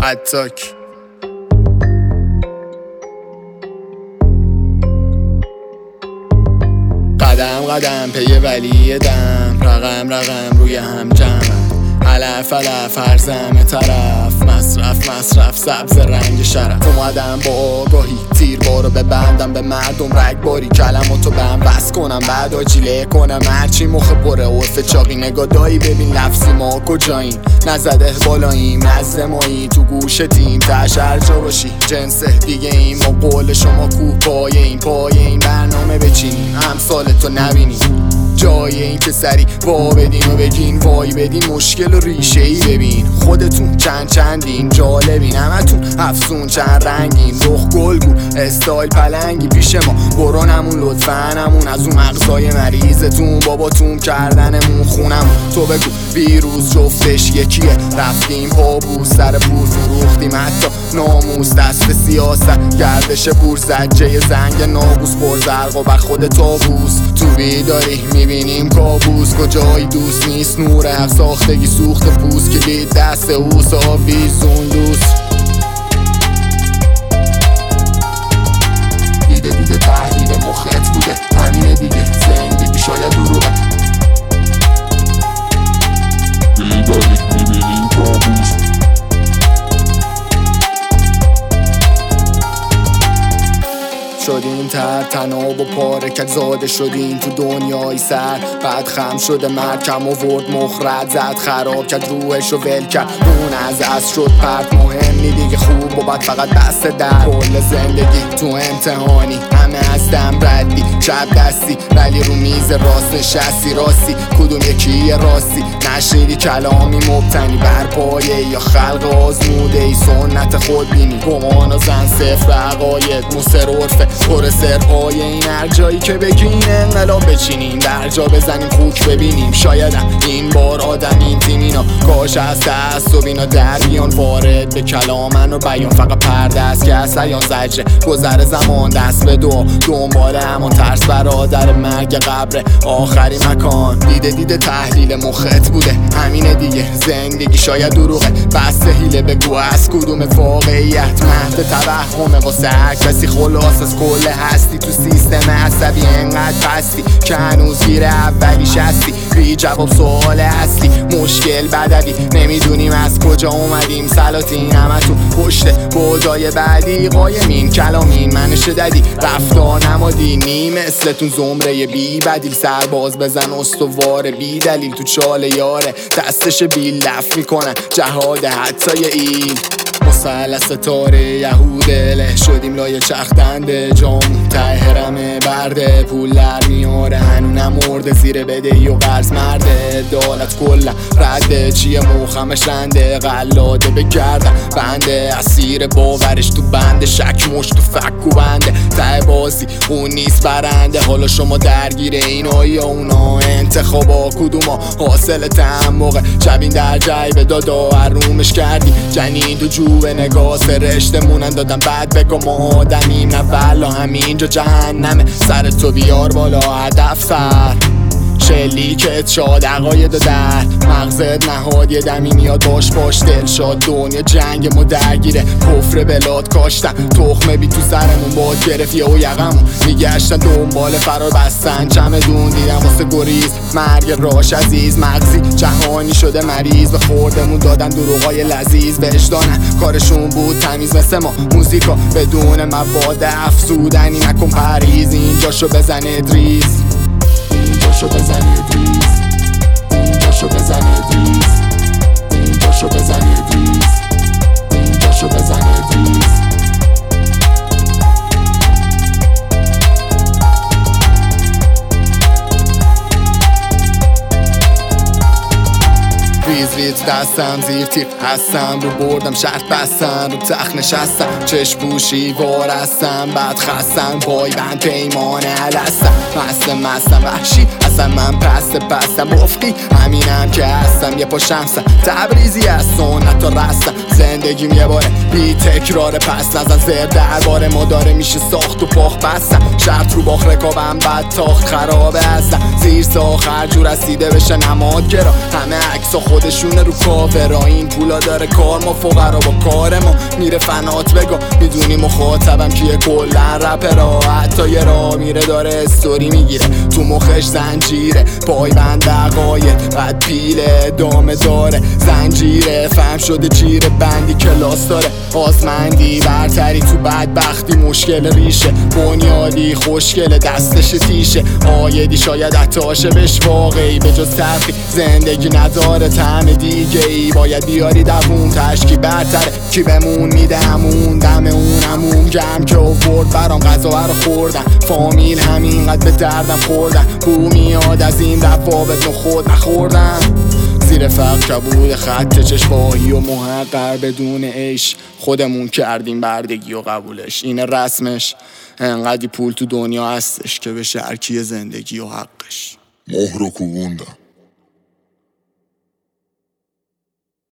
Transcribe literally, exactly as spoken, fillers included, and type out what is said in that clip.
حتاک. قدم قدم پی ولی دم، رقم رقم روی هم جمع، علف علف هر زمه طرف، مصرف مصرف سبز رنگ شرف. اومدم با آگاهی تیر بارو ببندم به مردم رگباری، کلماتو به هم بس کنم بعد آجیله کنم هرچی مخ پره عرف چاقی. نگاه دایی ببین لفظی ما کجاییم، نزده بالاییم نزد مایی، تو گوش تیم تش هر جا باشی جنس دیگه ایم. ما قول شما کوه پایه این پایه این برنامه بچینیم، امثال تو نبینیم جای این که سری وا بدین و بگین وای بدین. مشکل و ریشه ای ببین خودتون چند چندین جالبین، همتون افسون چند رنگین، رخ گلگو استایل پلنگی پیش ما برونمون لطفا همون از اون مغزای مریضتون باباتون کردنمون خونم. تو بگو ویروس جفتش یکیه، رفتیم پا بو سر بور فروختیم حتی ناموس دست سیاست گردش بور زجه زنگ نابوس پرزرق و بر خود تابوس تو بیداری میبینیم کابوس. کجایی دوست نیست نور حق ساختگی سوخت پوست که دید دست اوس آویزون لوس. دیده دیده تحلیل مخت بوده همینه دیگه، زندگی شاید دروغه. بیداری میبینیم کابوس شدیم تر تناب و پارکت زاده شدیم تو دنیای سر، بعد خم شده مرد کم آورد مخرد زد خراب کرد روحش و ول کرد اون از از شد پرد. مهمی دیگه خوب و بد فقط دست در کل زندگی تو امتحانی، همه از دم ردی شب دستی ولی رو میز راست نشستی راستی کدوم یکی راستی نشیدی کلامی مبتنی بر پایه یا خلق آزموده ای سنت خود بینی گمان و زن صفر عقاید مصر عرفه پر سرهای این هر جایی که بگین انقلاب بچینیم در جا بزنیم خوک ببینیم. شایدم این بار آدم این تیم اینا کاش از دست و بینا در بیان وارد به کلامن و بیان فقط پرده است که از سیان زجره گذر زمان دست به دو دنبال همون ترس برادر مرگ قبر آخری مکان. دیده دیده تحلیل مخت بوده همینه دیگه، زندگی شاید دروغه بس حیله بگو از کدوم واقعیت مهد توهمه واسه هر کسی خلاص از کل هستی تو سیستم عصبی انقدر پستی که هنوز گیر اولیش هستی بی جواب سوال اصلی مشکل بدوی نمیدونیم از کجا اومدیم سلاطین همتون پشت بودای بعدی قایمین کلامین من شددی رفتار نمادی نیم مثلتون زمره بی بدیل سرباز بزن استوار بی دلیل تو چاله یاره دستش بی لف میکنن جهاد حتی ایل مثلث تاره یهوده شدیم لایه چختنده جامون ته حرمه برده پول در میاره هنو نمرده زیر بدهی و قرض مرده عدالت کلا رده چیه موخمش رنده قلاده بگردم بنده اسیر باورش تو بنده شک مش تو فکو بنده ته بازی اون نیست برنده حالا شما درگیر اینا یا اونا انتخابا کدوما حاصل موقع شبین در جیب دادا حرومش کردی جنین تو جو به نگاه سرشته مونن دادم بعد بگو ما آدمیم نه والا همینجا جهنمه سر تو بیار بالا هدف سر شلیکت شاد عقاید و در مغزت نهاد یه دمی میاد باش باش دل شاد دنیا جنگ ما درگیره کفر بلاد کاشتن تخمه بی تو سرمون باد گرفت یه و یقمون میگشتن دنبال فرار بستن چمدون دیدم واسه گریز مرگ راش عزیز مغزی جهانی شده مریض به خوردمون دادن دروغای لذیذ وجدانن کارشون بود تمیز مثل ما موزیکا بدون مواد افزودنی نکن پریز اینجاشو بزن ادریس اینجاشو بزن ادریس اینجاشو بزن ادریس اینجاشو بزن ادریس اینجاشو بزن ادریس ریز ریز دستم زیر تیر هستم رو بردم شرط بستم رو تخت نشستم چشم پوشی وارستم بعد خستم پای بند پیمان علستم مست مستم وحشی اصلا من پست پستم افقی همینم که هستم یه پا شمسم تبریزی از سنت و رستم زندگیم یه باره بی تکراره، پس نزن زر درباره ما داره میشه ساخت و باخت بستم، شرط رو باخت رکابم بد تاخت خرابه هستم، زیر ساخر جور رسیده بشه نمادگرا، همه عکسا خودشونه رو کاورا، این پولا داره کار ما فقرا با کار ما میره فنات بگا، میدونی مخاطبم کیه کلن رپرا، حتی یه راه میره داره استوری میگیره تو مخش زنجیره، پای بند دقایق بعد پیله دامه داره زنجیره، فهم شده جیره بندی کلاس داره آزمندی برتری تو بدبختی، مشکل ریشه بنیادی خوشگل دستش تیشه، آیدی شاید عطاشه بهش واقعی به جز تفری زندگی نداره طعم دیگه ای، باید بیاری دوون تشکی برتره کی بمون میده همون دم اون همون جمع که آورد برام غذا برا خوردن، فامیل همینقدر به دردم خوردن، بو میاد از این روابط نو خود نخوردن، زیر فقر کبود خط چشماهی و محقر بدون عیش، خودمون کردیم بردگی و قبولش، اینه رسمش، انقدی پول تو دنیا هستش که بشه هرکی زندگی و حقش. مهر رو کوبوندم